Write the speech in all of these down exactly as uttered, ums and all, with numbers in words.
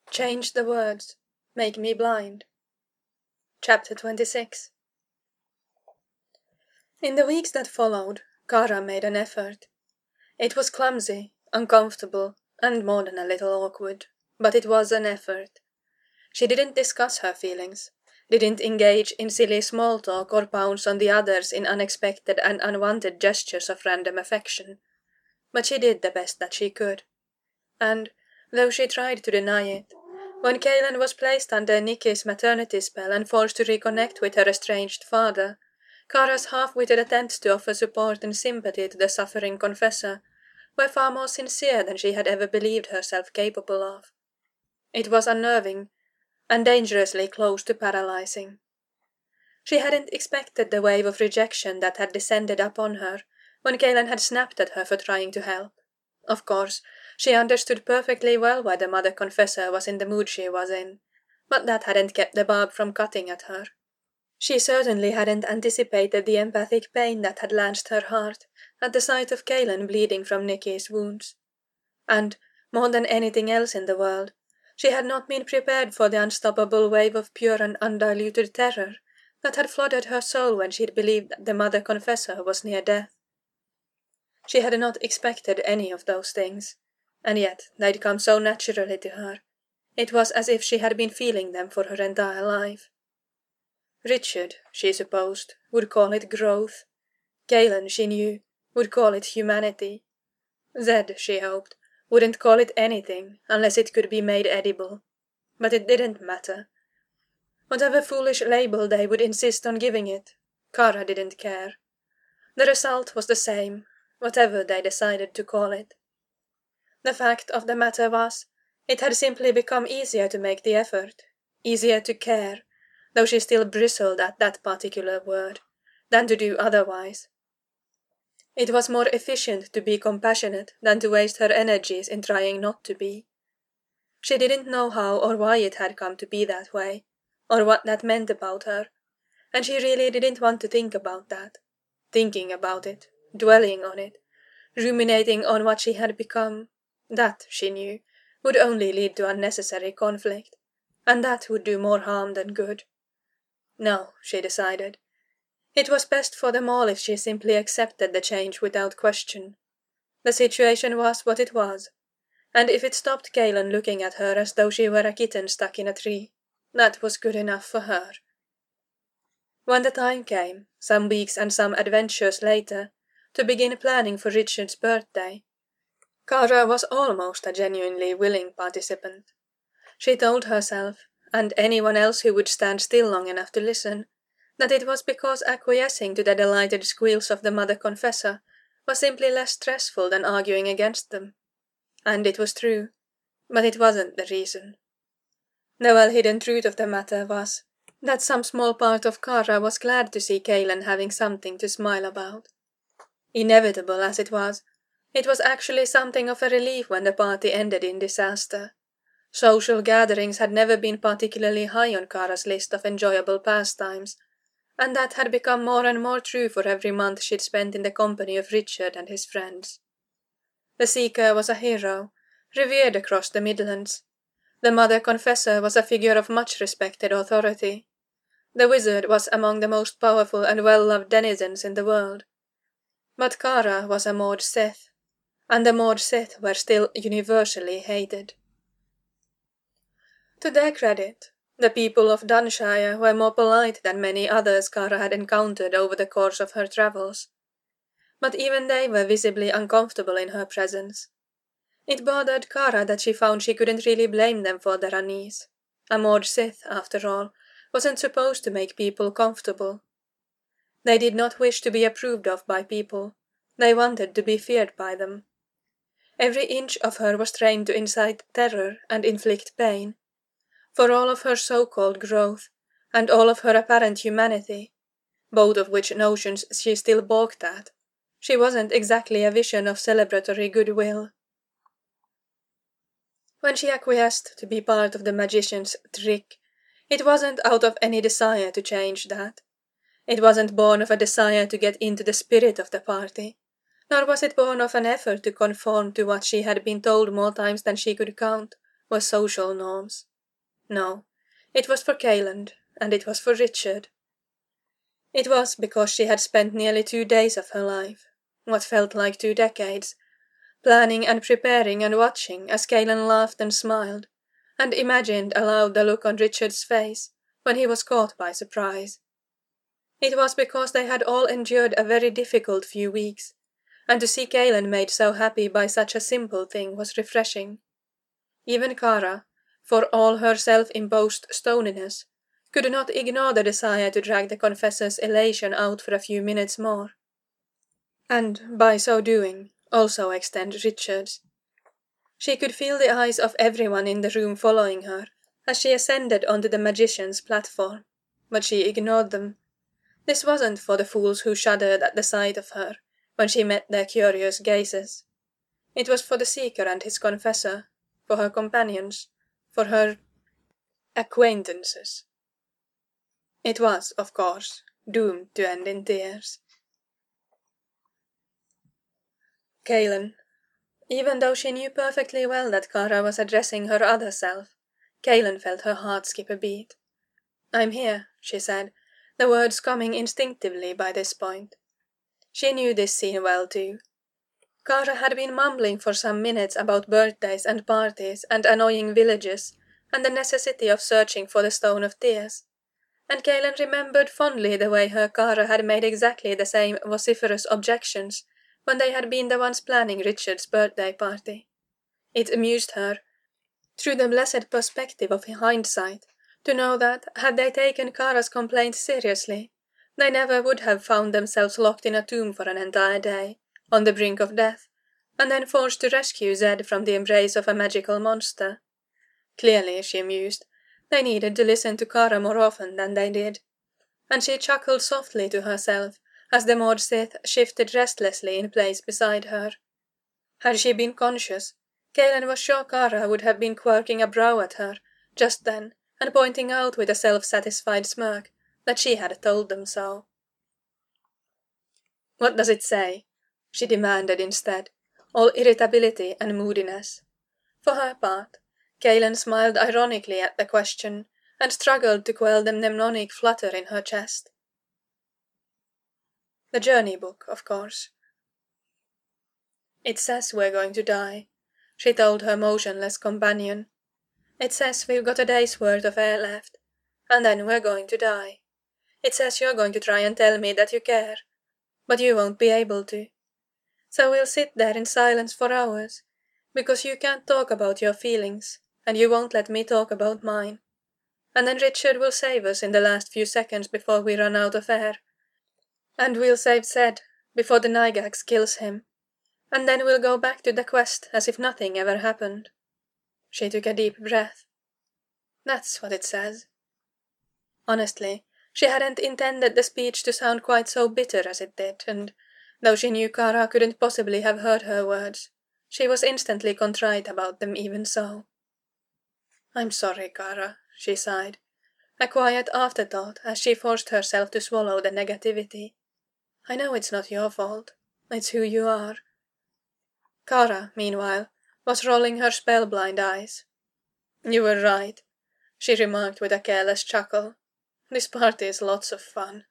Change the words, make me blind. Chapter twenty-six. In the weeks that followed, Kara made an effort. It was clumsy, uncomfortable, and more than a little awkward, but it was an effort. She didn't discuss her feelings, didn't engage in silly small talk or pounce on the others in unexpected and unwanted gestures of random affection. But she did the best that she could. And, though she tried to deny it, when Kaylin was placed under Nikki's maternity spell and forced to reconnect with her estranged father, Kara's half-witted attempts to offer support and sympathy to the suffering confessor were far more sincere than she had ever believed herself capable of. It was unnerving, and dangerously close to paralyzing. She hadn't expected the wave of rejection that had descended upon her when Kaylin had snapped at her for trying to help. Of course, she understood perfectly well why the mother confessor was in the mood she was in, but that hadn't kept the barb from cutting at her. She certainly hadn't anticipated the empathic pain that had lanced her heart at the sight of Kaylin bleeding from Nikki's wounds. And, more than anything else in the world, she had not been prepared for the unstoppable wave of pure and undiluted terror that had flooded her soul when she'd believed that the mother confessor was near death. She had not expected any of those things, and yet they'd come so naturally to her. It was as if she had been feeling them for her entire life. Richard, she supposed, would call it growth. Kaylin, she knew, would call it humanity. Zed, she hoped, wouldn't call it anything unless it could be made edible. But it didn't matter. Whatever foolish label they would insist on giving it, Kara didn't care. The result was the same, whatever they decided to call it. The fact of the matter was, it had simply become easier to make the effort, easier to care, though she still bristled at that particular word, than to do otherwise. It was more efficient to be compassionate than to waste her energies in trying not to be. She didn't know how or why it had come to be that way, or what that meant about her, and she really didn't want to think about that. Thinking about it, dwelling on it, ruminating on what she had become, that, she knew, would only lead to unnecessary conflict, and that would do more harm than good. No, she decided. It was best for them all if she simply accepted the change without question. The situation was what it was, and if it stopped Kaylin looking at her as though she were a kitten stuck in a tree, that was good enough for her. When the time came, some weeks and some adventures later, to begin planning for Richard's birthday, Kara was almost a genuinely willing participant. She told herself, and anyone else who would stand still long enough to listen, that it was because acquiescing to the delighted squeals of the mother confessor was simply less stressful than arguing against them. And it was true, but it wasn't the reason. The well-hidden truth of the matter was that some small part of Kara was glad to see Kaylin having something to smile about. Inevitable as it was, it was actually something of a relief when the party ended in disaster. Social gatherings had never been particularly high on Kara's list of enjoyable pastimes, and that had become more and more true for every month she'd spent in the company of Richard and his friends. The Seeker was a hero, revered across the Midlands. The Mother Confessor was a figure of much respected authority. The Wizard was among the most powerful and well-loved denizens in the world. But Kara was a Maud Sith, and the Maud Sith were still universally hated. To their credit, the people of Dunshire were more polite than many others Kara had encountered over the course of her travels. But even they were visibly uncomfortable in her presence. It bothered Kara that she found she couldn't really blame them for their unease. A Maud Sith, after all, wasn't supposed to make people comfortable. They did not wish to be approved of by people. They wanted to be feared by them. Every inch of her was trained to incite terror and inflict pain. For all of her so-called growth, and all of her apparent humanity, both of which notions she still balked at, she wasn't exactly a vision of celebratory goodwill. When she acquiesced to be part of the magician's trick, it wasn't out of any desire to change that. It wasn't born of a desire to get into the spirit of the party, nor was it born of an effort to conform to what she had been told more times than she could count, were social norms. No, it was for Kayland, and it was for Richard. It was because she had spent nearly two days of her life, what felt like two decades, planning and preparing and watching as Kayland laughed and smiled, and imagined aloud the look on Richard's face when he was caught by surprise. It was because they had all endured a very difficult few weeks, and to see Kayland made so happy by such a simple thing was refreshing. Even Kara, for all her self-imposed stoniness, could not ignore the desire to drag the confessor's elation out for a few minutes more, and, by so doing, also extend Richard's. She could feel the eyes of everyone in the room following her as she ascended onto the magician's platform, but she ignored them. This wasn't for the fools who shuddered at the sight of her when she met their curious gazes. It was for the seeker and his confessor, for her companions, for her acquaintances. It was, of course, doomed to end in tears. Kayland. Even though she knew perfectly well that Kara was addressing her other self, Kayland felt her heart skip a beat. "I'm here," she said, the words coming instinctively by this point. She knew this scene well too. Kara had been mumbling for some minutes about birthdays and parties and annoying villages, and the necessity of searching for the Stone of Tears, and Kayland remembered fondly the way her Kara had made exactly the same vociferous objections when they had been the ones planning Richard's birthday party. It amused her, through the blessed perspective of hindsight, to know that, had they taken Kara's complaint seriously, they never would have found themselves locked in a tomb for an entire day, on the brink of death, and then forced to rescue Zed from the embrace of a magical monster. Clearly, she mused, they needed to listen to Kara more often than they did, and she chuckled softly to herself as the Mord Sith shifted restlessly in place beside her. Had she been conscious, Kayland was sure Kara would have been quirking a brow at her, just then, and pointing out with a self-satisfied smirk that she had told them so. "What does it say?" she demanded instead, all irritability and moodiness. For her part, Kayland smiled ironically at the question, and struggled to quell the mnemonic flutter in her chest. The journey book, of course. "It says we're going to die," she told her motionless companion. "It says we've got a day's worth of air left, and then we're going to die. It says you're going to try and tell me that you care, but you won't be able to. So we'll sit there in silence for hours, because you can't talk about your feelings, and you won't let me talk about mine. And then Richard will save us in the last few seconds before we run out of air. And we'll save Zed before the Nygax kills him. And then we'll go back to the quest as if nothing ever happened." She took a deep breath. "That's what it says." Honestly, she hadn't intended the speech to sound quite so bitter as it did, and, though she knew Kara couldn't possibly have heard her words, she was instantly contrite about them even so. "I'm sorry, Kara," she sighed, a quiet afterthought as she forced herself to swallow the negativity. "I know it's not your fault. It's who you are." Kara, meanwhile, was rolling her spellblind eyes. "You were right," she remarked with a careless chuckle. "This party is lots of fun."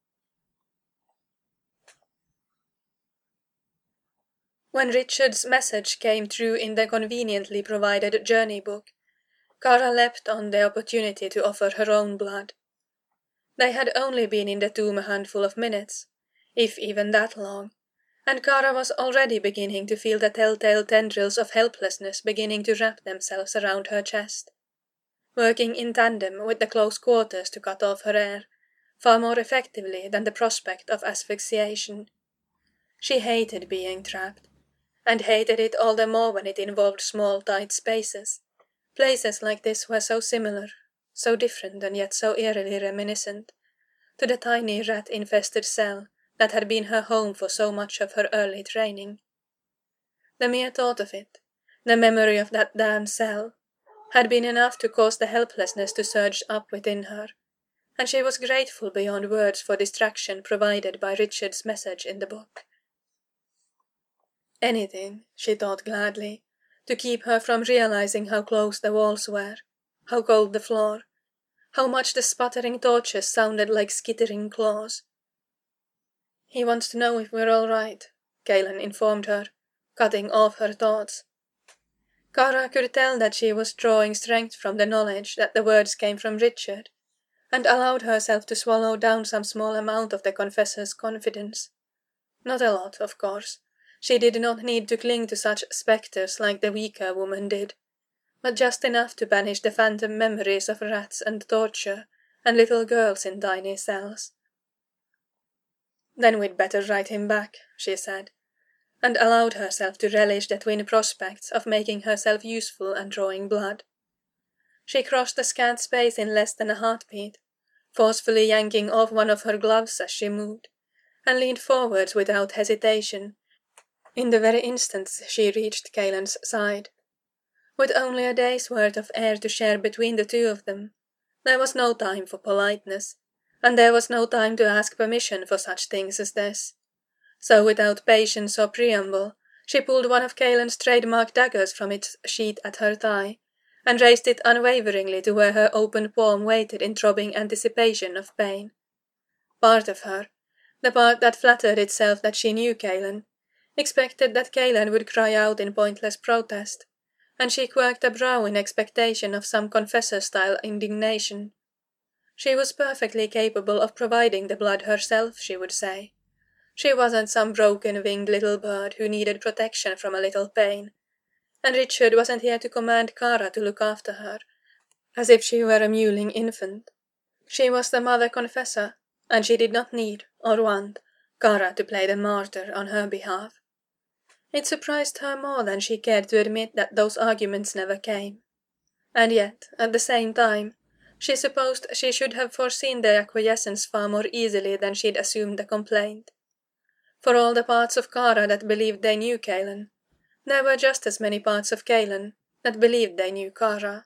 When Richard's message came through in the conveniently provided journey book, Kara leapt on the opportunity to offer her own blood. They had only been in the tomb a handful of minutes, if even that long, and Kara was already beginning to feel the telltale tendrils of helplessness beginning to wrap themselves around her chest, working in tandem with the close quarters to cut off her air, far more effectively than the prospect of asphyxiation. She hated being trapped, and hated it all the more when it involved small tight spaces. Places like this were so similar, so different and yet so eerily reminiscent, to the tiny rat-infested cell that had been her home for so much of her early training. The mere thought of it, the memory of that damned cell, had been enough to cause the helplessness to surge up within her, and she was grateful beyond words for distraction provided by Richard's message in the book. Anything, she thought gladly, to keep her from realizing how close the walls were, how cold the floor, how much the sputtering torches sounded like skittering claws. "He wants to know if we're all right," Galen informed her, cutting off her thoughts. Kara could tell that she was drawing strength from the knowledge that the words came from Richard, and allowed herself to swallow down some small amount of the confessor's confidence. Not a lot, of course. She did not need to cling to such spectres like the weaker woman did, but just enough to banish the phantom memories of rats and torture and little girls in tiny cells. "Then we'd better write him back," she said, and allowed herself to relish the twin prospects of making herself useful and drawing blood. She crossed the scant space in less than a heartbeat, forcefully yanking off one of her gloves as she moved, and leaned forwards without hesitation, in the very instant she reached Galen's side. With only a day's worth of air to share between the two of them, there was no time for politeness, and there was no time to ask permission for such things as this. So without patience or preamble, she pulled one of Galen's trademark daggers from its sheath at her thigh, and raised it unwaveringly to where her open palm waited in throbbing anticipation of pain. Part of her, the part that flattered itself that she knew Galen, expected that Galen would cry out in pointless protest, and she quirked a brow in expectation of some confessor-style indignation. She was perfectly capable of providing the blood herself, she would say. She wasn't some broken-winged little bird who needed protection from a little pain, and Richard wasn't here to command Kara to look after her, as if she were a mewling infant. She was the mother confessor, and she did not need, or want, Kara to play the martyr on her behalf. It surprised her more than she cared to admit that those arguments never came. And yet, at the same time, she supposed she should have foreseen their acquiescence far more easily than she'd assumed the complaint. For all the parts of Kara that believed they knew Galen, there were just as many parts of Galen that believed they knew Kara.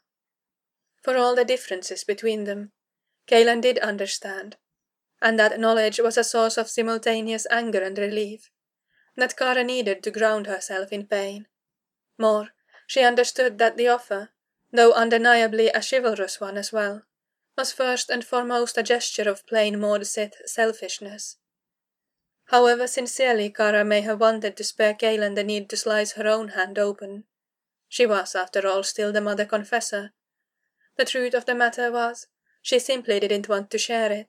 For all the differences between them, Galen did understand, and that knowledge was a source of simultaneous anger and relief, that Kara needed to ground herself in pain. More, she understood that the offer, though undeniably a chivalrous one as well, was first and foremost a gesture of plain Maud Sith selfishness. However sincerely Kara may have wanted to spare Galen the need to slice her own hand open, she was, after all, still the mother confessor. The truth of the matter was, she simply didn't want to share it.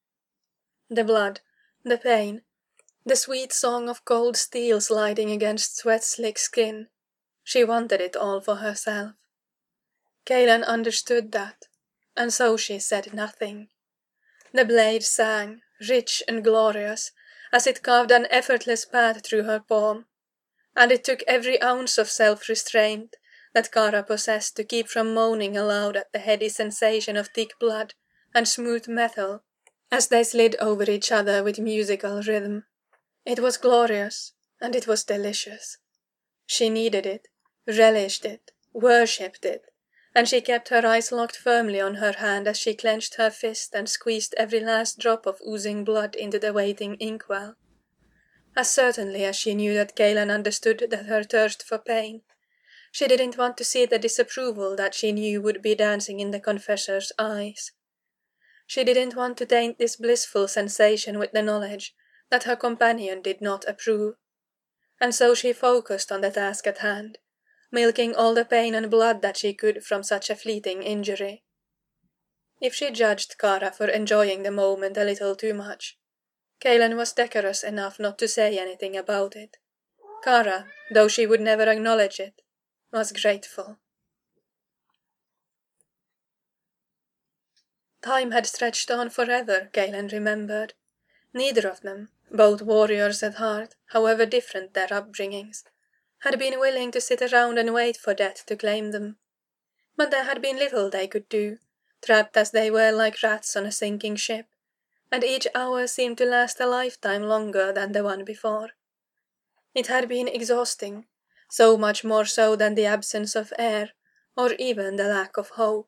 The blood, the pain, the sweet song of cold steel sliding against sweat-slick skin, she wanted it all for herself. Galen understood that, and so she said nothing. The blade sang, rich and glorious, as it carved an effortless path through her palm, and it took every ounce of self-restraint that Kara possessed to keep from moaning aloud at the heady sensation of thick blood and smooth metal as they slid over each other with musical rhythm. It was glorious, and it was delicious. She needed it, relished it, worshipped it, and she kept her eyes locked firmly on her hand as she clenched her fist and squeezed every last drop of oozing blood into the waiting inkwell. As certainly as she knew that Galen understood that her thirst for pain, she didn't want to see the disapproval that she knew would be dancing in the confessor's eyes. She didn't want to taint this blissful sensation with the knowledge that her companion did not approve, and so she focused on the task at hand, milking all the pain and blood that she could from such a fleeting injury. If she judged Kara for enjoying the moment a little too much, Galen was decorous enough not to say anything about it. Kara, though she would never acknowledge it, was grateful. Time had stretched on forever, Galen remembered. Neither of them, both warriors at heart, however different their upbringings, had been willing to sit around and wait for death to claim them. But there had been little they could do, trapped as they were like rats on a sinking ship, and each hour seemed to last a lifetime longer than the one before. It had been exhausting, so much more so than the absence of air, or even the lack of hope.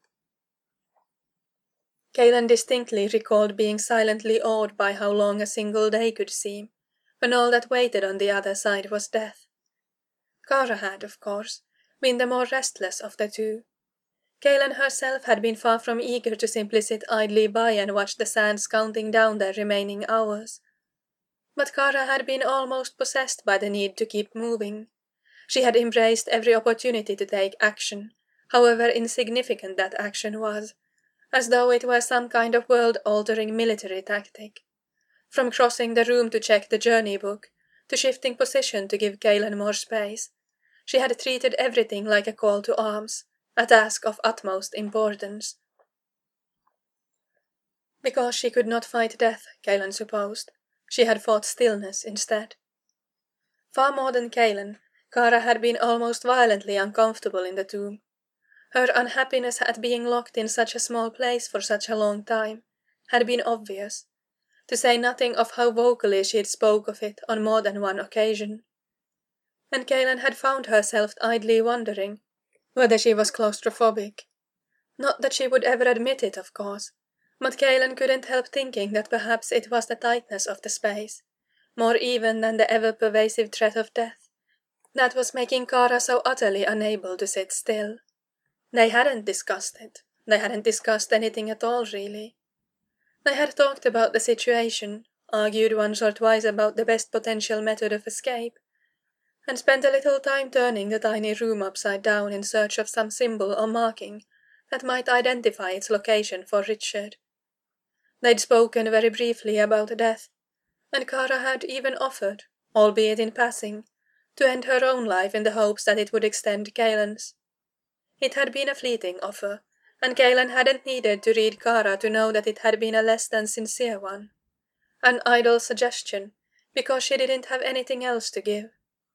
Galen distinctly recalled being silently awed by how long a single day could seem, when all that waited on the other side was death. Kara had, of course, been the more restless of the two. Kaelin herself had been far from eager to simply sit idly by and watch the sands counting down their remaining hours. But Kara had been almost possessed by the need to keep moving. She had embraced every opportunity to take action, however insignificant that action was, as though it were some kind of world-altering military tactic. From crossing the room to check the journey book, to shifting position to give Kaelin more space, she had treated everything like a call to arms, a task of utmost importance. Because she could not fight death, Kaelin supposed, she had fought stillness instead. Far more than Kaelin, Kara had been almost violently uncomfortable in the tomb. Her unhappiness at being locked in such a small place for such a long time had been obvious, to say nothing of how vocally she had spoke of it on more than one occasion. And Kaelin had found herself idly wondering whether she was claustrophobic. Not that she would ever admit it, of course, but Kaelin couldn't help thinking that perhaps it was the tightness of the space, more even than the ever-pervasive threat of death, that was making Kara so utterly unable to sit still. They hadn't discussed it. They hadn't discussed anything at all, really. They had talked about the situation, argued once or twice about the best potential method of escape, and spent a little time turning the tiny room upside down in search of some symbol or marking that might identify its location for Richard. They'd spoken very briefly about death, and Kara had even offered, albeit in passing, to end her own life in the hopes that it would extend Kaelin's. It had been a fleeting offer, and Kaelin hadn't needed to read Kara to know that it had been a less than sincere one. An idle suggestion, because she didn't have anything else to give.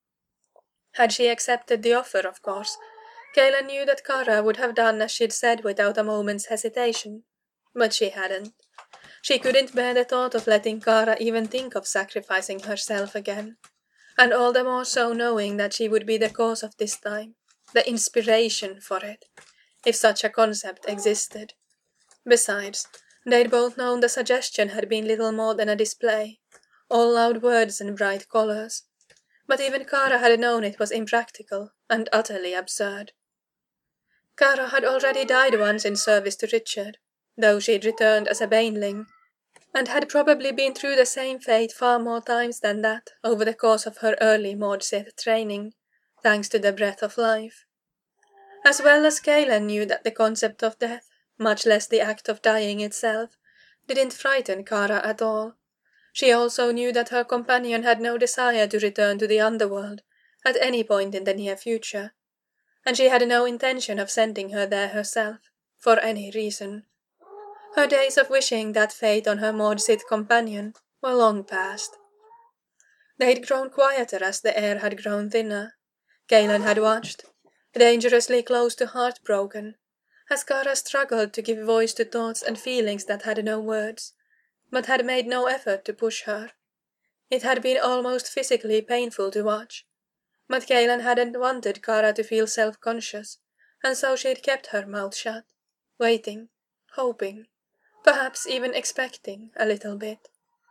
Had she accepted the offer, of course, Kaelin knew that Kara would have done as she'd said without a moment's hesitation. But she hadn't. She couldn't bear the thought of letting Kara even think of sacrificing herself again, and all the more so knowing that she would be the cause of this time, the inspiration for it, if such a concept existed. Besides, they'd both known the suggestion had been little more than a display, all loud words and bright colours. But even Kara had known it was impractical and utterly absurd. Kara had already died once in service to Richard, though she'd returned as a baneling, and had probably been through the same fate far more times than that over the course of her early Maud Sith training, thanks to the breath of life. As well as Kaelin knew that the concept of death, much less the act of dying itself, didn't frighten Kara at all. She also knew that her companion had no desire to return to the underworld at any point in the near future, and she had no intention of sending her there herself, for any reason. Her days of wishing that fate on her Maud Sith companion were long past. They'd grown quieter as the air had grown thinner. Kaelin had watched, dangerously close to heartbroken, as Kara struggled to give voice to thoughts and feelings that had no words, but had made no effort to push her. It had been almost physically painful to watch, but Kaelin hadn't wanted Kara to feel self-conscious, and so she'd kept her mouth shut, waiting, hoping, perhaps even expecting a little bit.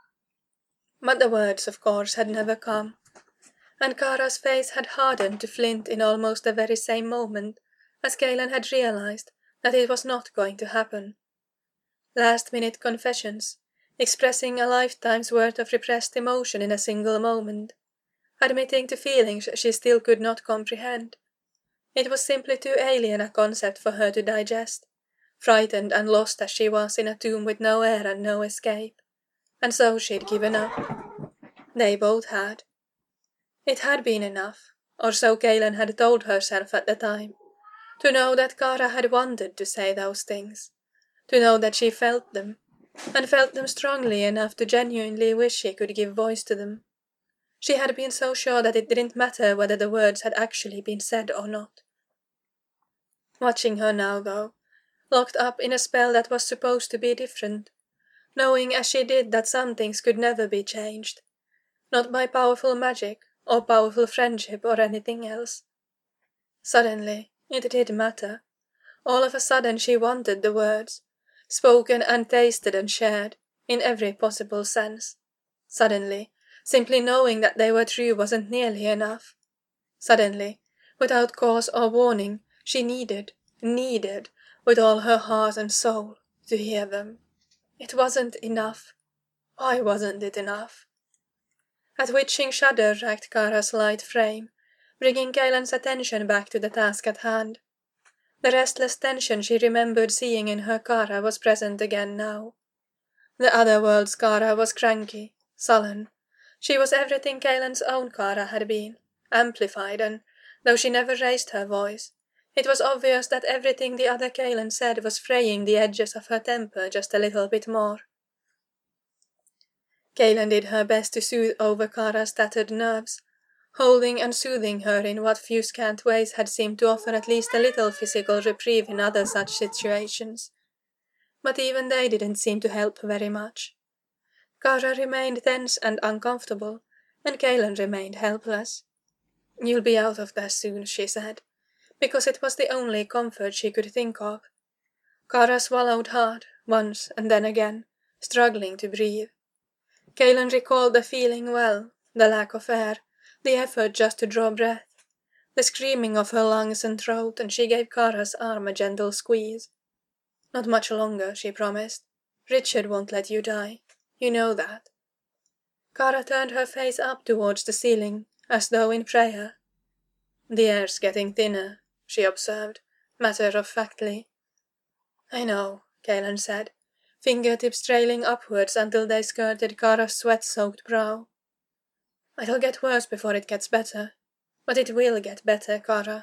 But the words, of course, had never come, and Kara's face had hardened to flint in almost the very same moment as Kaelin had realized that it was not going to happen. Last-minute confessions, expressing a lifetime's worth of repressed emotion in a single moment, admitting to feelings she still could not comprehend. It was simply too alien a concept for her to digest, frightened and lost as she was in a tomb with no air and no escape, and so she'd given up. They both had. It had been enough, or so Kaelin had told herself at the time, to know that Kara had wanted to say those things, to know that she felt them, and felt them strongly enough to genuinely wish she could give voice to them. She had been so sure that it didn't matter whether the words had actually been said or not. Watching her now, though, locked up in a spell that was supposed to be different, knowing as she did that some things could never be changed, not by powerful magic, or powerful friendship or anything else. Suddenly, it did matter. All of a sudden she wanted the words, spoken and tasted and shared, in every possible sense. Suddenly, simply knowing that they were true wasn't nearly enough. Suddenly, Without cause or warning, she needed, needed, with all her heart and soul, to hear them. It wasn't enough. Why wasn't it enough? A twitching shudder racked Kara's light frame, bringing Kaylan's attention back to the task at hand. The restless tension she remembered seeing in her Kara was present again now. The other world's Kara was cranky, sullen. She was everything Kaylan's own Kara had been, amplified, and, though she never raised her voice, it was obvious that everything the other Kaylan said was fraying the edges of her temper just a little bit more. Kaylan did her best to soothe over Kara's tattered nerves, holding and soothing her in what few scant ways had seemed to offer at least a little physical reprieve in other such situations. But even they didn't seem to help very much. Kara remained tense and uncomfortable, and Kaylan remained helpless. "You'll be out of there soon," she said, because it was the only comfort she could think of. Kara swallowed hard, once and then again, struggling to breathe. Kaylan recalled the feeling well, the lack of air, the effort just to draw breath, the screaming of her lungs and throat, and she gave Kara's arm a gentle squeeze. "Not much longer," she promised. "Richard won't let you die. You know that." Kara turned her face up towards the ceiling, as though in prayer. "The air's getting thinner," she observed, matter-of-factly. "I know," Kaylan said, fingertips trailing upwards until they skirted Kara's sweat-soaked brow. "It'll get worse before it gets better. But it will get better, Kara."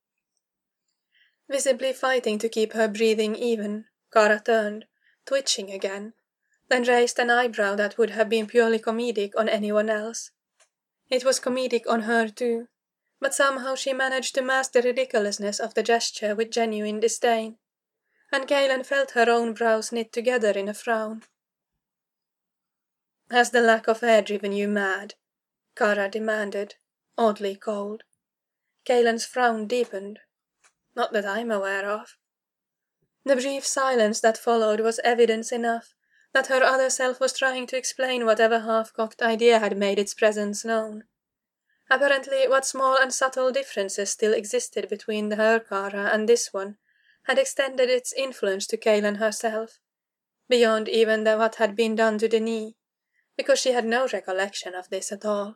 Visibly fighting to keep her breathing even, Kara turned, twitching again, then raised an eyebrow that would have been purely comedic on anyone else. It was comedic on her too, but somehow she managed to mask the ridiculousness of the gesture with genuine disdain, and Kaylan felt her own brows knit together in a frown. "Has the lack of air driven you mad?" Kara demanded, oddly cold. Kaylan's frown deepened. "Not that I'm aware of." The brief silence that followed was evidence enough that her other self was trying to explain whatever half-cocked idea had made its presence known. Apparently, what small and subtle differences still existed between her Kara and this one had extended its influence to Kaylan herself, beyond even the what had been done to the knee, because she had no recollection of this at all.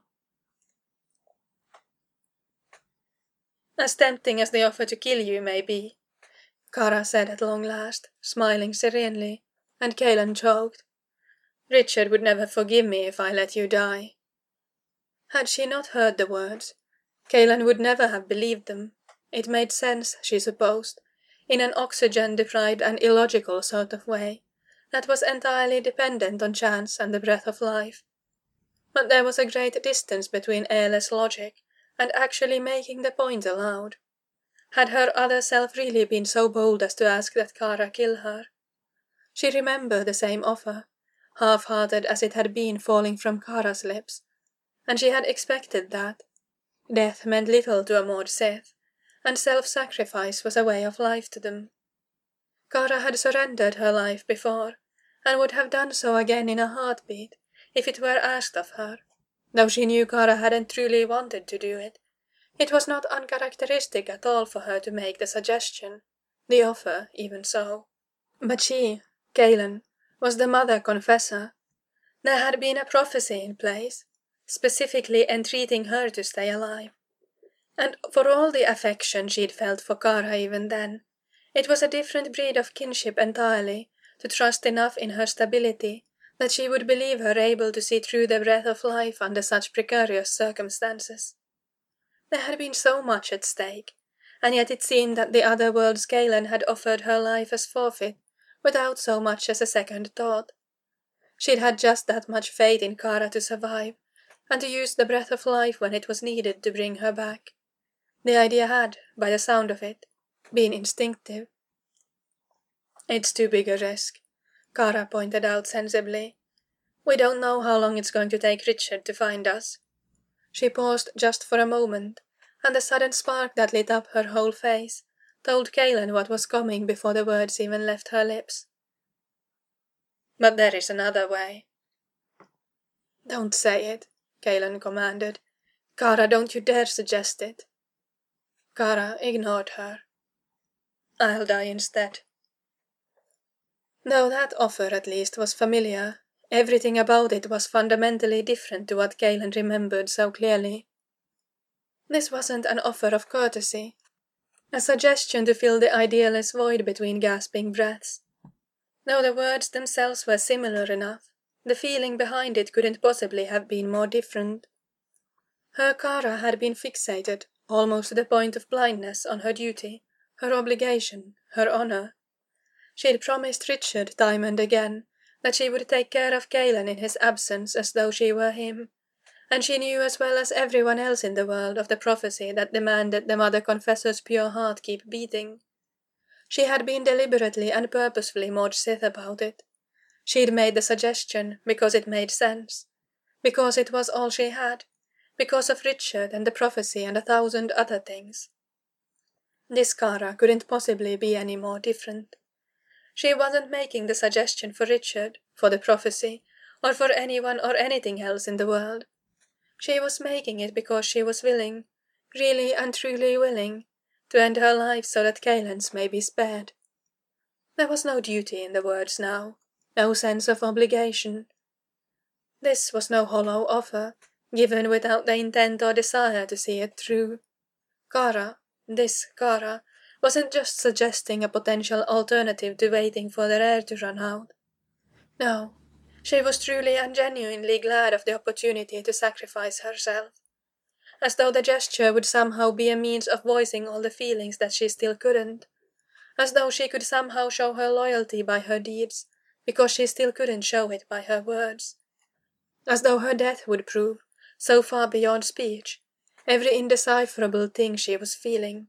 "As tempting as the offer to kill you may be," Kara said at long last, smiling serenely, and Kaylan choked. "Richard would never forgive me if I let you die." Had she not heard the words, Kaylan would never have believed them. It made sense, she supposed, in an oxygen-deprived and illogical sort of way, that was entirely dependent on chance and the breath of life. But there was a great distance between airless logic and actually making the point aloud. Had her other self really been so bold as to ask that Kara kill her? She remembered the same offer, half-hearted as it had been falling from Kara's lips, and she had expected that. Death meant little to a Maud Sith, and self-sacrifice was a way of life to them. Kara had surrendered her life before, and would have done so again in a heartbeat, if it were asked of her. Though she knew Kara hadn't truly wanted to do it, it was not uncharacteristic at all for her to make the suggestion, the offer even so. But she, Kaylan, was the mother confessor. There had been a prophecy in place, specifically entreating her to stay alive. And for all the affection she'd felt for Kara even then, it was a different breed of kinship entirely to trust enough in her stability that she would believe her able to see through the breath of life under such precarious circumstances. There had been so much at stake, and yet it seemed that the other world's Kaylan had offered her life as forfeit, without so much as a second thought. She'd had just that much faith in Kara to survive, and to use the breath of life when it was needed to bring her back. The idea had, by the sound of it, been instinctive. "It's too big a risk," Kara pointed out sensibly. "We don't know how long it's going to take Richard to find us." She paused just for a moment, and the sudden spark that lit up her whole face told Kaylan what was coming before the words even left her lips. "But there is another way." "Don't say it," Kaylan commanded. "Kara, don't you dare suggest it." Kara ignored her. I'll die instead. Though that offer at least was familiar, everything about it was fundamentally different to what Galen remembered so clearly. This wasn't an offer of courtesy, a suggestion to fill the idealist void between gasping breaths. Though the words themselves were similar enough, the feeling behind it couldn't possibly have been more different. Her Kara had been fixated, almost to the point of blindness, on her duty, her obligation, her honour. She had promised Richard time and again that she would take care of Galen in his absence as though she were him, and she knew as well as everyone else in the world of the prophecy that demanded the Mother Confessor's pure heart keep beating. She had been deliberately and purposefully Maud Sith about it. She'd made the suggestion because it made sense, because it was all she had, because of Richard and the prophecy and a thousand other things. This Kara couldn't possibly be any more different. She wasn't making the suggestion for Richard, for the prophecy, or for anyone or anything else in the world. She was making it because she was willing, really and truly willing, to end her life so that Galen's may be spared. There was no duty in the words now, no sense of obligation. This was no hollow offer, given without the intent or desire to see it through. Kara, this Kara, wasn't just suggesting a potential alternative to waiting for their air to run out. No, she was truly and genuinely glad of the opportunity to sacrifice herself, as though the gesture would somehow be a means of voicing all the feelings that she still couldn't, as though she could somehow show her loyalty by her deeds, because she still couldn't show it by her words, as though her death would prove, so far beyond speech, every indecipherable thing she was feeling.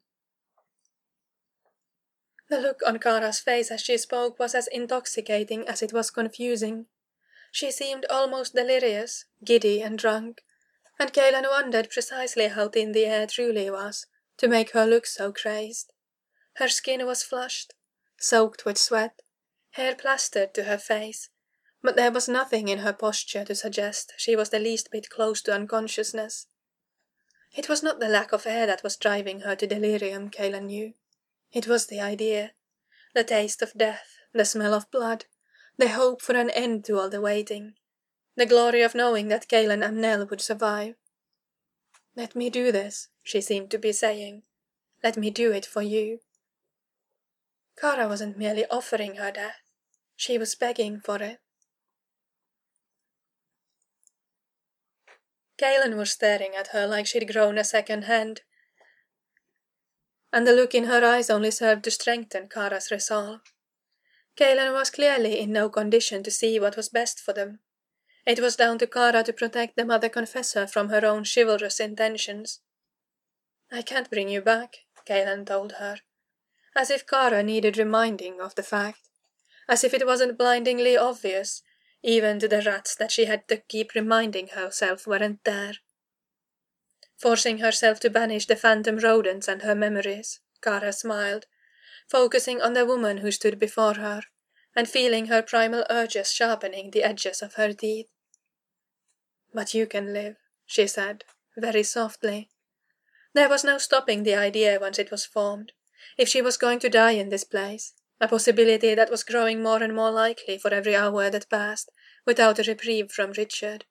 The look on Kara's face as she spoke was as intoxicating as it was confusing. She seemed almost delirious, giddy and drunk, and Galen wondered precisely how thin the air truly was, to make her look so crazed. Her skin was flushed, soaked with sweat, hair plastered to her face, but there was nothing in her posture to suggest she was the least bit close to unconsciousness. It was not the lack of air that was driving her to delirium, Galen knew. It was the idea, the taste of death, the smell of blood, the hope for an end to all the waiting, the glory of knowing that Galen and Nell would survive. "Let me do this," she seemed to be saying. "Let me do it for you." Kara wasn't merely offering her death, she was begging for it. Galen was staring at her like she'd grown a second hand, and the look in her eyes only served to strengthen Kara's resolve. Galen was clearly in no condition to see what was best for them. It was down to Kara to protect the Mother Confessor from her own chivalrous intentions. "I can't bring you back," Galen told her, as if Kara needed reminding of the fact, as if it wasn't blindingly obvious, even to the rats that she had to keep reminding herself weren't there. Forcing herself to banish the phantom rodents and her memories, Kara smiled, focusing on the woman who stood before her, and feeling her primal urges sharpening the edges of her teeth. "But you can live," she said, very softly. There was no stopping the idea once it was formed. If she was going to die in this place, a possibility that was growing more and more likely for every hour that passed, without a reprieve from Richard,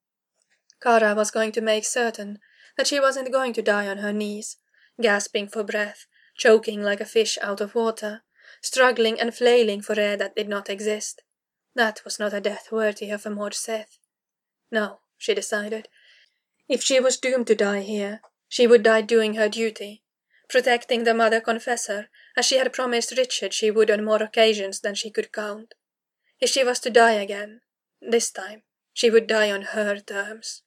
Kara was going to make certain that she wasn't going to die on her knees, gasping for breath, choking like a fish out of water, struggling and flailing for air that did not exist. That was not a death worthy of a Maud Sith. No, she decided. If she was doomed to die here, she would die doing her duty, protecting the Mother Confessor, as she had promised Richard she would on more occasions than she could count. If she was to die again, this time, she would die on her terms.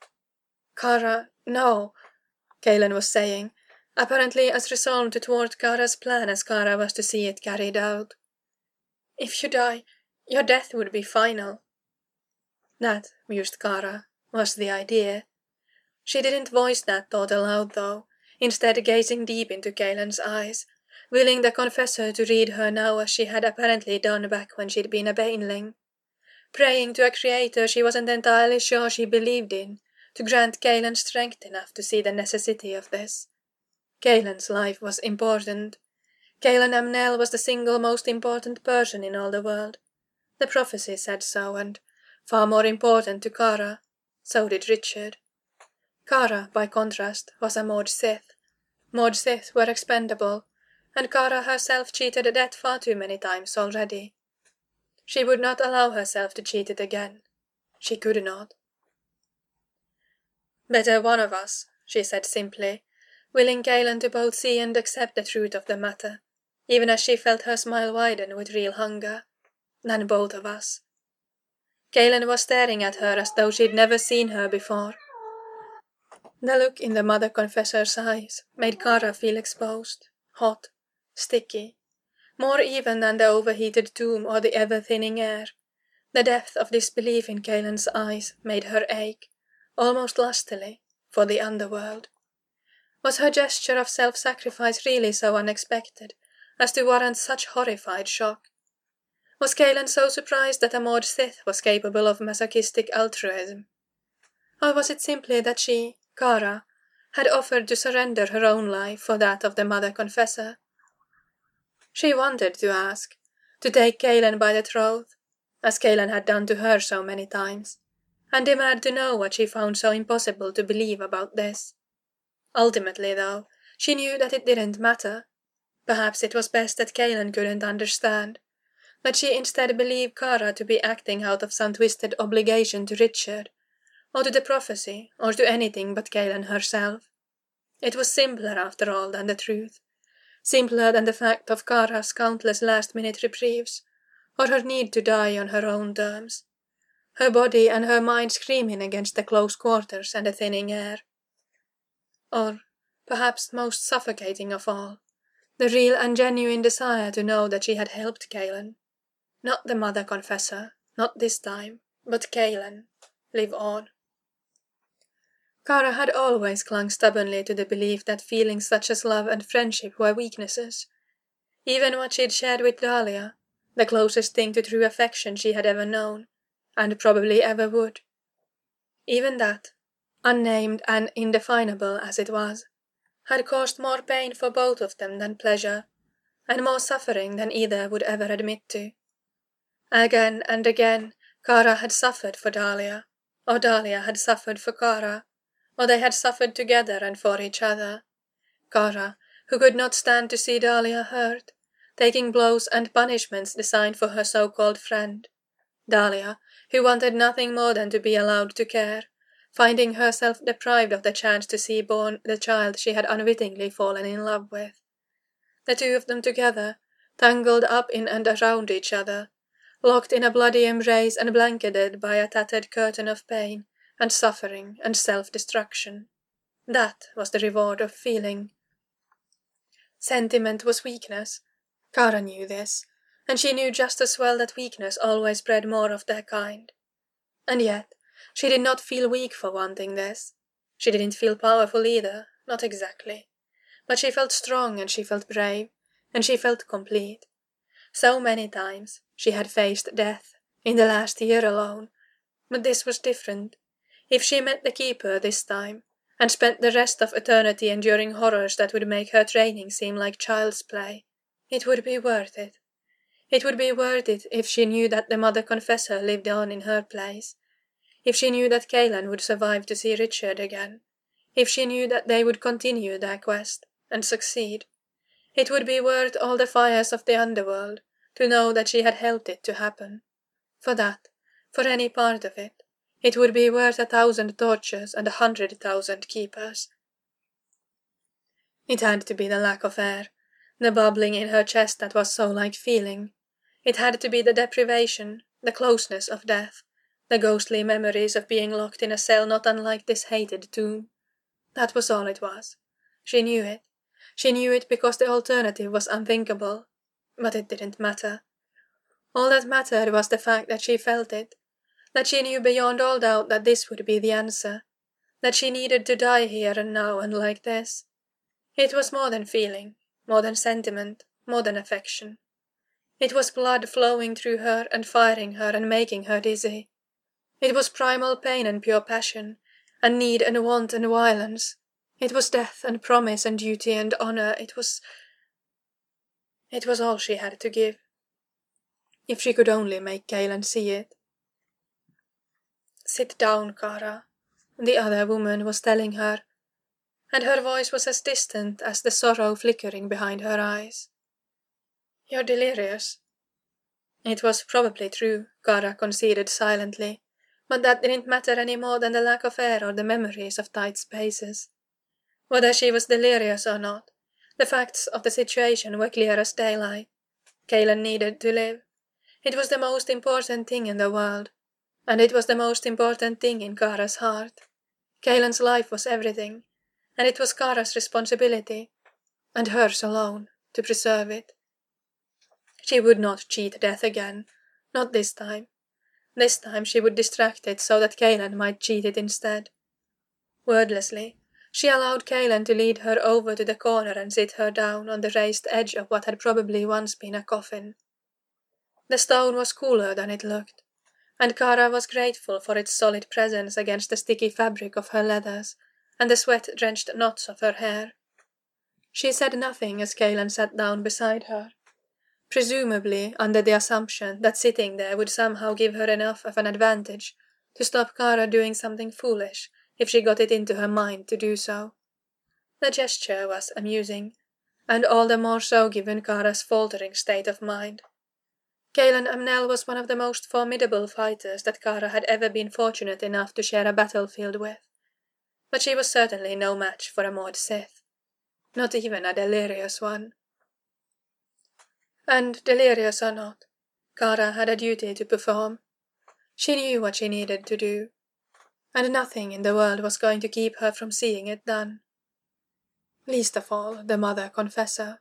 "Kara, no," Galen was saying, apparently as resolved to thwart Kara's plan as Kara was to see it carried out. "If you die, your death would be final." That, mused Kara, was the idea. She didn't voice that thought aloud, though, instead gazing deep into Galen's eyes, willing the Confessor to read her now as she had apparently done back when she'd been a Baneling, praying to a creator she wasn't entirely sure she believed in, to grant Galen strength enough to see the necessity of this. Kaelin's life was important. Kaelin Amnel was the single most important person in all the world. The prophecy said so, and far more important to Kara. So did Richard. Kara, by contrast, was a Maud Sith. Maud Sith were expendable, and Kara herself cheated death far too many times already. She would not allow herself to cheat it again. She could not. "Better one of us," she said simply, willing Kaelin to both see and accept the truth of the matter, even as she felt her smile widen with real hunger. "Than both of us." Kaelin was staring at her as though she'd never seen her before. The look in the Mother Confessor's eyes made Kara feel exposed, hot, sticky, more even than the overheated tomb or the ever-thinning air. The depth of disbelief in Kaelin's eyes made her ache, almost lustily, for the underworld. Was her gesture of self-sacrifice really so unexpected as to warrant such horrified shock? Was Kaelin so surprised that a Maud Sith was capable of masochistic altruism? Or was it simply that she, Kara, had offered to surrender her own life for that of the Mother Confessor? She wanted to ask, to take Kaelin by the throat, as Kaelin had done to her so many times, and demand to know what she found so impossible to believe about this. Ultimately, though, she knew that it didn't matter. Perhaps it was best that Kaelin couldn't understand, that she instead believed Kara to be acting out of some twisted obligation to Richard, or to the prophecy, or to anything but Kaelin herself. It was simpler, after all, than the truth. Simpler than the fact of Kara's countless last-minute reprieves, or her need to die on her own terms. Her body and her mind screaming against the close quarters and the thinning air. Or, perhaps most suffocating of all, the real and genuine desire to know that she had helped Kaelin. Not the Mother Confessor, not this time, but Kaelin, live on. Kara had always clung stubbornly to the belief that feelings such as love and friendship were weaknesses. Even what she'd shared with Dahlia, the closest thing to true affection she had ever known, and probably ever would. Even that, unnamed and indefinable as it was, had caused more pain for both of them than pleasure, and more suffering than either would ever admit to. Again and again Kara had suffered for Dahlia, or Dahlia had suffered for Kara, or they had suffered together and for each other. Kara, who could not stand to see Dahlia hurt, taking blows and punishments designed for her so-called friend. Dahlia, who wanted nothing more than to be allowed to care, finding herself deprived of the chance to see born the child she had unwittingly fallen in love with. The two of them together, tangled up in and around each other, locked in a bloody embrace and blanketed by a tattered curtain of pain and suffering and self-destruction. That was the reward of feeling. Sentiment was weakness. Kara knew this, and she knew just as well that weakness always bred more of their kind. And yet, she did not feel weak for wanting this. She didn't feel powerful either, not exactly. But she felt strong and she felt brave, and she felt complete. So many times she had faced death, in the last year alone, but this was different. If she met the Keeper this time, and spent the rest of eternity enduring horrors that would make her training seem like child's play, it would be worth it. It would be worth it if she knew that the Mother Confessor lived on in her place, if she knew that Kaelin would survive to see Richard again, if she knew that they would continue their quest, and succeed. It would be worth all the fires of the underworld to know that she had helped it to happen. For that, for any part of it, it would be worth a thousand tortures and a hundred thousand keepers. It had to be the lack of air, the bubbling in her chest that was so like feeling. It had to be the deprivation, the closeness of death, the ghostly memories of being locked in a cell not unlike this hated tomb. That was all it was. She knew it. She knew it because the alternative was unthinkable. But it didn't matter. All that mattered was the fact that she felt it, that she knew beyond all doubt that this would be the answer, that she needed to die here and now and like this. It was more than feeling, more than sentiment, more than affection. It was blood flowing through her and firing her and making her dizzy. It was primal pain and pure passion, and need and want and violence. It was death and promise and duty and honour. It was... It was all she had to give. If she could only make Galen see it. "Sit down, Kara," the other woman was telling her, and her voice was as distant as the sorrow flickering behind her eyes. "You're delirious." It was probably true, Kara conceded silently, but that didn't matter any more than the lack of air or the memories of tight spaces. Whether she was delirious or not, the facts of the situation were clear as daylight. Galen needed to live. It was the most important thing in the world, and it was the most important thing in Kara's heart. Galen's life was everything, and it was Kara's responsibility, and hers alone, to preserve it. She would not cheat death again, not this time. This time she would distract it so that Galen might cheat it instead. Wordlessly, she allowed Galen to lead her over to the corner and sit her down on the raised edge of what had probably once been a coffin. The stone was cooler than it looked, and Kara was grateful for its solid presence against the sticky fabric of her leathers and the sweat-drenched knots of her hair. She said nothing as Galen sat down beside her, presumably under the assumption that sitting there would somehow give her enough of an advantage to stop Kara doing something foolish if she got it into her mind to do so. The gesture was amusing, and all the more so given Kara's faltering state of mind. Galen Amnel was one of the most formidable fighters that Kara had ever been fortunate enough to share a battlefield with, but she was certainly no match for a Maud Sith, not even a delirious one. And delirious or not, Kara had a duty to perform. She knew what she needed to do, and nothing in the world was going to keep her from seeing it done. Least of all the Mother Confessor.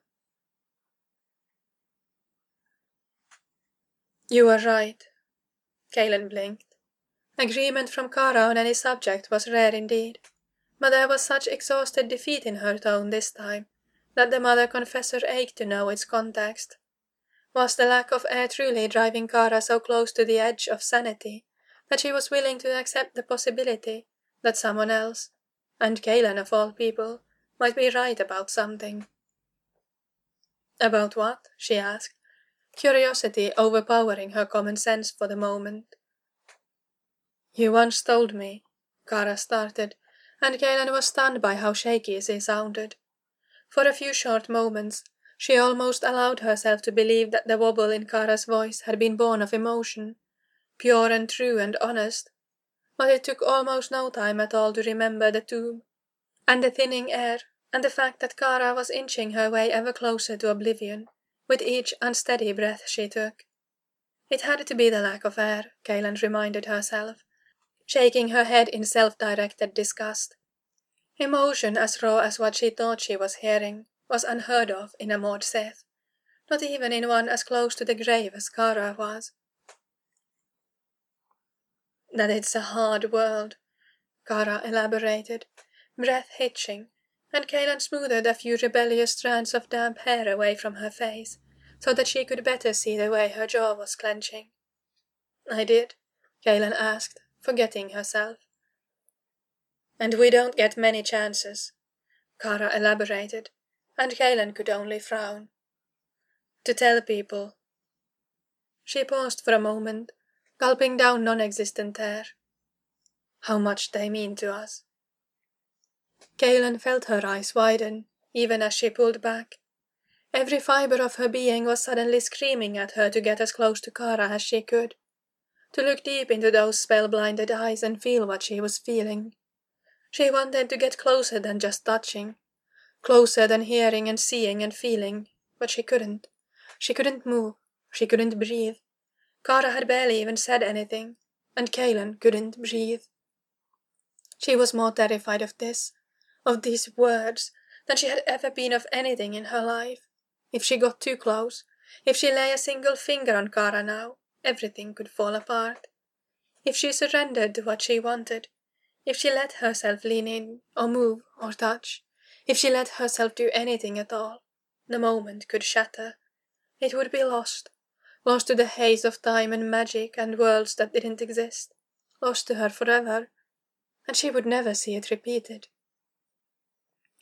"You were right," Galen blinked. Agreement from Kara on any subject was rare indeed, but there was such exhausted defeat in her tone this time that the Mother Confessor ached to know its context. Was the lack of air truly driving Kara so close to the edge of sanity that she was willing to accept the possibility that someone else, and Galen of all people, might be right about something? "About what?" she asked, curiosity overpowering her common sense for the moment. "You once told me," Kara started, and Galen was stunned by how shaky she sounded. For a few short moments, she almost allowed herself to believe that the wobble in Kara's voice had been born of emotion, pure and true and honest, but it took almost no time at all to remember the tomb, and the thinning air, and the fact that Kara was inching her way ever closer to oblivion, with each unsteady breath she took. It had to be the lack of air, Galen reminded herself, shaking her head in self-directed disgust. Emotion as raw as what she thought she was hearing was unheard of in a Maud Sith, not even in one as close to the grave as Kara was. "That it's a hard world," Kara elaborated, breath hitching, and Galen smoothed a few rebellious strands of damp hair away from her face, so that she could better see the way her jaw was clenching. "I did?" Galen asked, forgetting herself. "And we don't get many chances," Kara elaborated, and Galen could only frown. "To tell people." She paused for a moment, gulping down non-existent air. "How much they mean to us." Galen felt her eyes widen, even as she pulled back. Every fibre of her being was suddenly screaming at her to get as close to Kara as she could, to look deep into those spell-blinded eyes and feel what she was feeling. She wanted to get closer than just touching, closer than hearing and seeing and feeling, but she couldn't. She couldn't move. She couldn't breathe. Kara had barely even said anything, and Galen couldn't breathe. She was more terrified of this, of these words, than she had ever been of anything in her life. If she got too close, if she lay a single finger on Kara now, everything could fall apart. If she surrendered to what she wanted, if she let herself lean in, or move, or touch, if she let herself do anything at all, the moment could shatter. It would be lost, lost to the haze of time and magic and worlds that didn't exist, lost to her forever, and she would never see it repeated.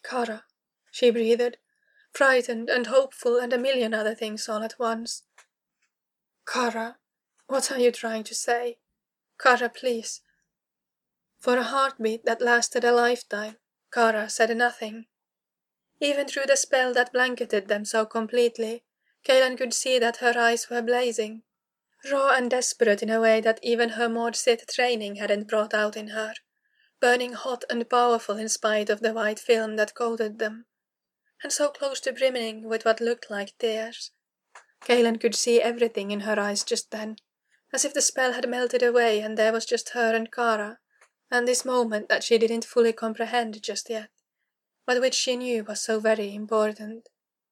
Kara, she breathed, frightened and hopeful and a million other things all at once. Kara, what are you trying to say? Kara, please. For a heartbeat that lasted a lifetime, Kara said nothing. Even through the spell that blanketed them so completely, Kaelan could see that her eyes were blazing, raw and desperate in a way that even her Maud Sith training hadn't brought out in her, burning hot and powerful in spite of the white film that coated them, and so close to brimming with what looked like tears. Kaelan could see everything in her eyes just then, as if the spell had melted away and there was just her and Kara, and this moment that she didn't fully comprehend just yet, but which she knew was so very important.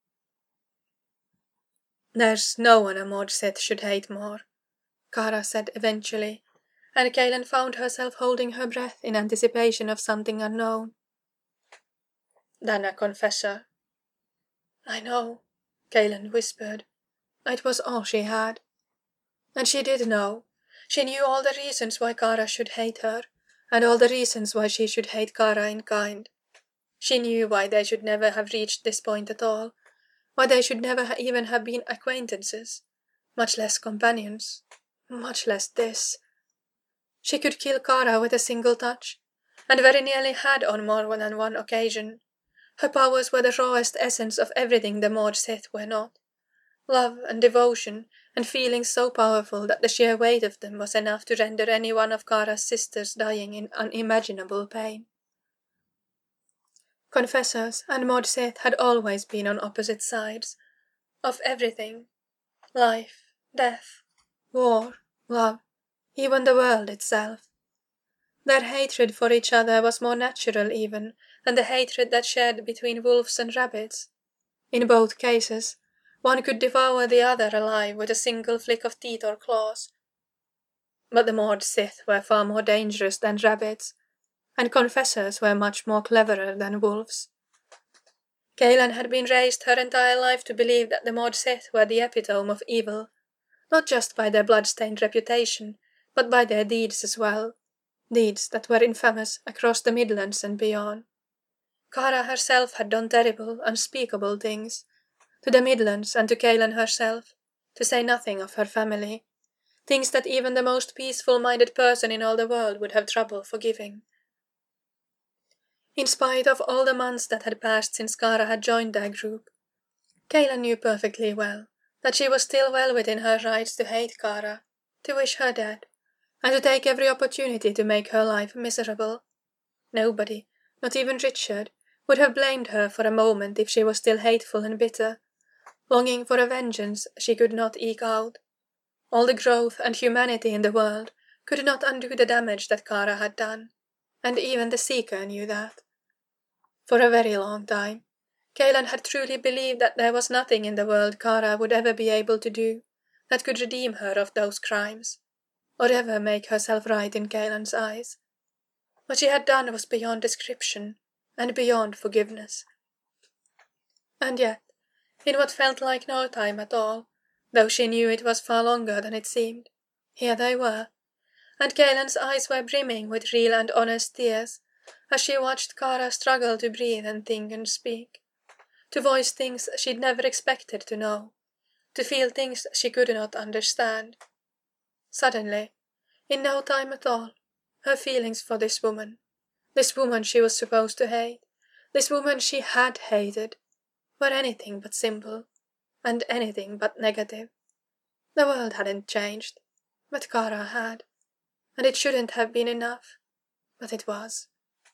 There's no one a Maud Sith should hate more, Kara said eventually, and Kaelan found herself holding her breath in anticipation of something unknown. Than a confessor. I know, Kaelan whispered. It was all she had. And she did know. She knew all the reasons why Kara should hate her, and all the reasons why she should hate Kara in kind. She knew why they should never have reached this point at all, why they should never ha- even have been acquaintances, much less companions, much less this. She could kill Kara with a single touch, and very nearly had on more than one occasion. Her powers were the rawest essence of everything the Maud Sith were not. Love and devotion and feelings so powerful that the sheer weight of them was enough to render any one of Kara's sisters dying in unimaginable pain. Confessors and Maud Sith had always been on opposite sides of everything. Life, death, war, love, even the world itself. Their hatred for each other was more natural even than the hatred that shared between wolves and rabbits. In both cases, one could devour the other alive with a single flick of teeth or claws. But the Maud Sith were far more dangerous than rabbits, and confessors were much more cleverer than wolves. Kaelan had been raised her entire life to believe that the Maud Sith were the epitome of evil, not just by their blood-stained reputation, but by their deeds as well, deeds that were infamous across the Midlands and beyond. Kara herself had done terrible, unspeakable things, to the Midlands and to Kaelan herself, to say nothing of her family, things that even the most peaceful-minded person in all the world would have trouble forgiving. In spite of all the months that had passed since Kara had joined their group, Kaelan knew perfectly well that she was still well within her rights to hate Kara, to wish her dead, and to take every opportunity to make her life miserable. Nobody, not even Richard, would have blamed her for a moment if she was still hateful and bitter, longing for a vengeance she could not eke out. All the growth and humanity in the world could not undo the damage that Kara had done, and even the Seeker knew that. For a very long time, Kaelan had truly believed that there was nothing in the world Kara would ever be able to do that could redeem her of those crimes, or ever make herself right in Kaelan's eyes. What she had done was beyond description, and beyond forgiveness. And yet, in what felt like no time at all, though she knew it was far longer than it seemed, here they were, and Kaelan's eyes were brimming with real and honest tears as she watched Kara struggle to breathe and think and speak, to voice things she'd never expected to know, to feel things she could not understand. Suddenly, in no time at all, her feelings for this woman, this woman she was supposed to hate, this woman she had hated, were anything but simple, and anything but negative. The world hadn't changed, but Kara had, and it shouldn't have been enough, but it was.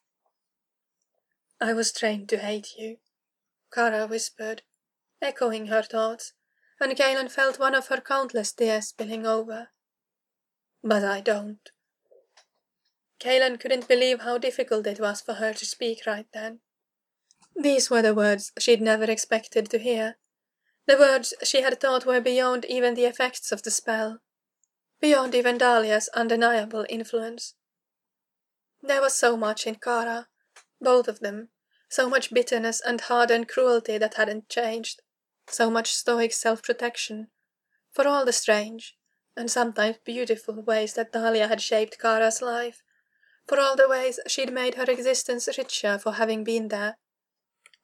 I was trained to hate you, Kara whispered, echoing her thoughts, and Kaelan felt one of her countless tears spilling over. But I don't. Kaelan couldn't believe how difficult it was for her to speak right then. These were the words she'd never expected to hear, the words she had thought were beyond even the effects of the spell, beyond even Dahlia's undeniable influence. There was so much in Kara, both of them, so much bitterness and hardened cruelty that hadn't changed, so much stoic self-protection, for all the strange, and sometimes beautiful ways that Dahlia had shaped Kara's life, for all the ways she'd made her existence richer for having been there,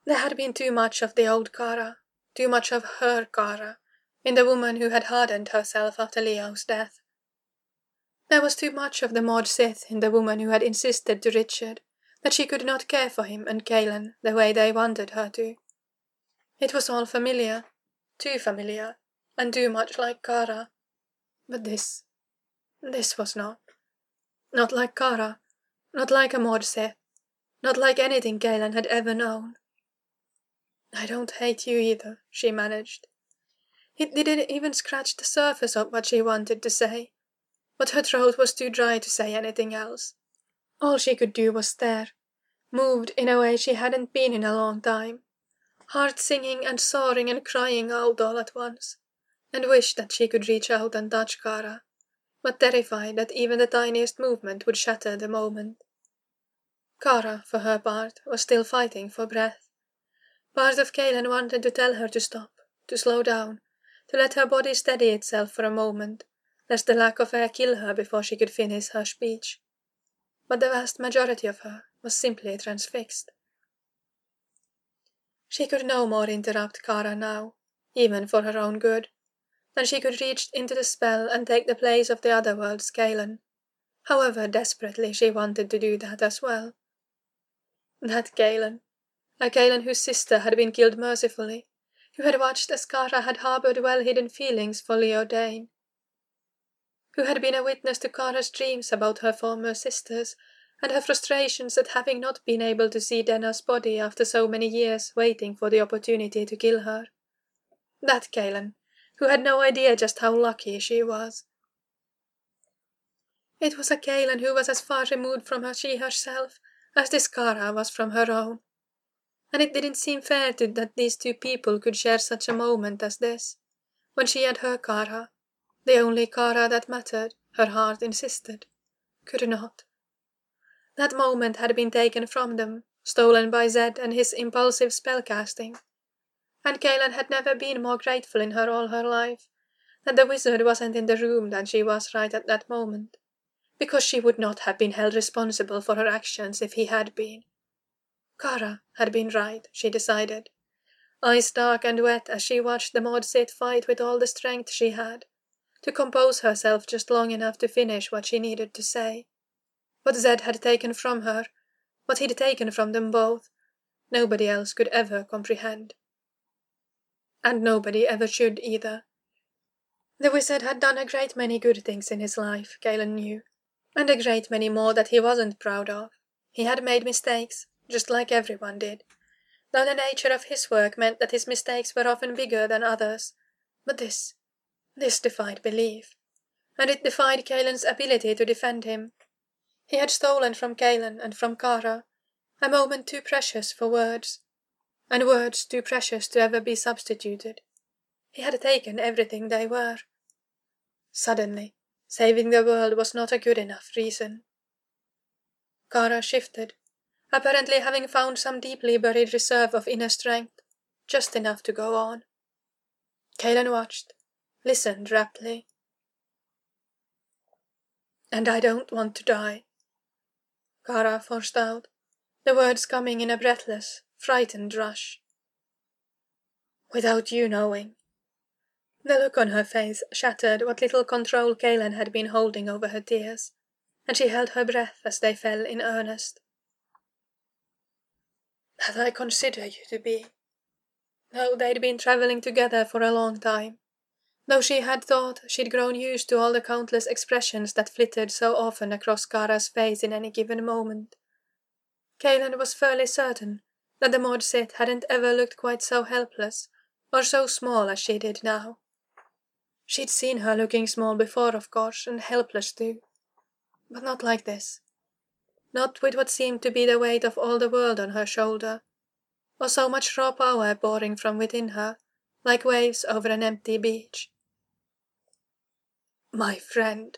There had been too much of the old Kara, too much of her Kara, in the woman who had hardened herself after Leo's death. There was too much of the Maud Sith in the woman who had insisted to Richard that she could not care for him and Kaelan the way they wanted her to. It was all familiar, too familiar, and too much like Kara. But this, this was not. Not like Kara, not like a Maud Sith, not like anything Kaelan had ever known. "I don't hate you either," she managed. It didn't even scratch the surface of what she wanted to say, but her throat was too dry to say anything else. All she could do was stare, moved in a way she hadn't been in a long time, heart singing and soaring and crying out all at once, and wished that she could reach out and touch Kara, but terrified that even the tiniest movement would shatter the moment. Kara, for her part, was still fighting for breath. Part of Kaelan wanted to tell her to stop, to slow down, to let her body steady itself for a moment, lest the lack of air kill her before she could finish her speech. But the vast majority of her was simply transfixed. She could no more interrupt Kara now, even for her own good, than she could reach into the spell and take the place of the other world's Kaelan, however desperately she wanted to do that as well. That Kaelan, a Kaelan whose sister had been killed mercifully, who had watched as Kara had harboured well-hidden feelings for Leo Dane, who had been a witness to Kara's dreams about her former sisters, and her frustrations at having not been able to see Denna's body after so many years waiting for the opportunity to kill her. That Kaelan, who had no idea just how lucky she was. It was a Kaelan who was as far removed from her she herself as this Kara was from her own. And it didn't seem fair to that these two people could share such a moment as this, when she had her Kara, the only Kara that mattered, her heart insisted, could not. That moment had been taken from them, stolen by Zed and his impulsive spellcasting, and Kaelan had never been more grateful in her all her life that the wizard wasn't in the room than she was right at that moment, because she would not have been held responsible for her actions if he had been. Kara had been right, she decided, eyes dark and wet as she watched the Maud Sith fight with all the strength she had, to compose herself just long enough to finish what she needed to say. What Zed had taken from her, what he'd taken from them both, nobody else could ever comprehend. And nobody ever should either. The wizard had done a great many good things in his life, Kaelan knew, and a great many more that he wasn't proud of. He had made mistakes, just like everyone did, though the nature of his work meant that his mistakes were often bigger than others. But this, this defied belief, and it defied Kaelan's ability to defend him. He had stolen from Kaelan and from Kara a moment too precious for words, and words too precious to ever be substituted. He had taken everything they were. Suddenly, saving the world was not a good enough reason. Kara shifted, apparently having found some deeply buried reserve of inner strength, just enough to go on. Kaelan watched, listened raptly. "And I don't want to die," Kara forced out, the words coming in a breathless, frightened rush. "Without you knowing." The look on her face shattered what little control Kaelan had been holding over her tears, and she held her breath as they fell in earnest. "That I consider you to be." Though they'd been travelling together for a long time, though she had thought she'd grown used to all the countless expressions that flitted so often across Kara's face in any given moment, Kaelan was fairly certain that the Maud Sith hadn't ever looked quite so helpless or so small as she did now. She'd seen her looking small before, of course, and helpless too, but not like this. Not with what seemed to be the weight of all the world on her shoulder, or so much raw power pouring from within her, like waves over an empty beach. "My friend."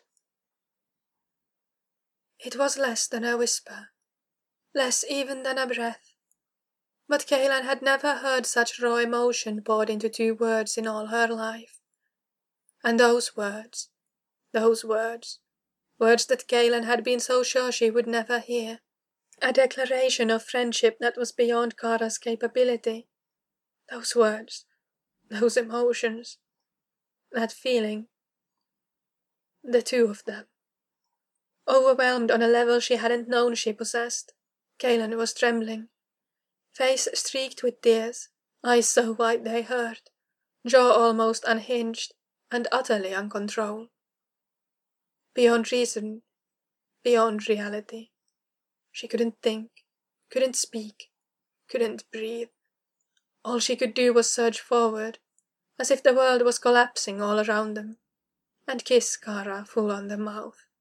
It was less than a whisper, less even than a breath, but Kaelan had never heard such raw emotion poured into two words in all her life. And those words, those words, words that Kaelan had been so sure she would never hear, A declaration of friendship that was beyond Kara's capability. Those words, those emotions, that feeling. The two of them. Overwhelmed on a level she hadn't known she possessed, Kaylin was trembling. Face streaked with tears, eyes so wide they hurt, jaw almost unhinged, and utterly uncontrolled. Beyond reason, beyond reality. She couldn't think, couldn't speak, couldn't breathe. All she could do was surge forward, as if the world was collapsing all around them, and kiss Kara full on the mouth.